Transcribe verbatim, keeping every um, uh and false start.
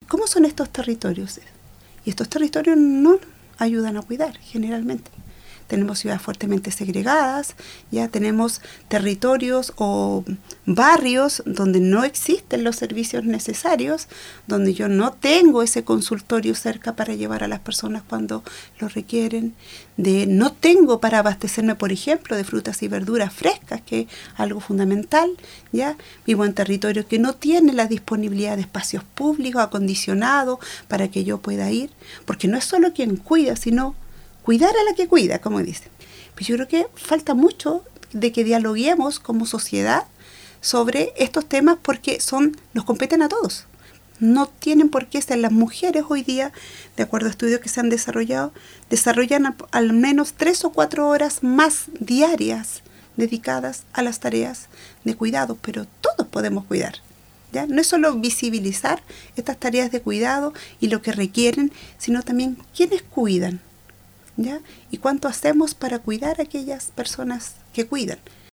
¿Cómo son estos territorios? Y estos territorios no ayudan a cuidar, generalmente. Tenemos ciudades fuertemente segregadas, ya tenemos territorios o barrios donde no existen los servicios necesarios, donde yo no tengo ese consultorio cerca para llevar a las personas cuando lo requieren, de no tengo para abastecerme, por ejemplo, de frutas y verduras frescas, que es algo fundamental, ya vivo en territorios que no tienen la disponibilidad de espacios públicos acondicionados para que yo pueda ir, porque no es solo quien cuida, sino cuidar a la que cuida, como dicen. Pues yo creo que falta mucho de que dialoguemos como sociedad sobre estos temas porque son, nos competen a todos. No tienen por qué ser las mujeres hoy día, de acuerdo a estudios que se han desarrollado, desarrollan a, al menos tres o cuatro horas más diarias dedicadas a las tareas de cuidado, pero todos podemos cuidar. ¿Ya? No es solo visibilizar estas tareas de cuidado y lo que requieren, sino también quiénes cuidan. ¿Ya? ¿Y cuánto hacemos para cuidar a aquellas personas que cuidan?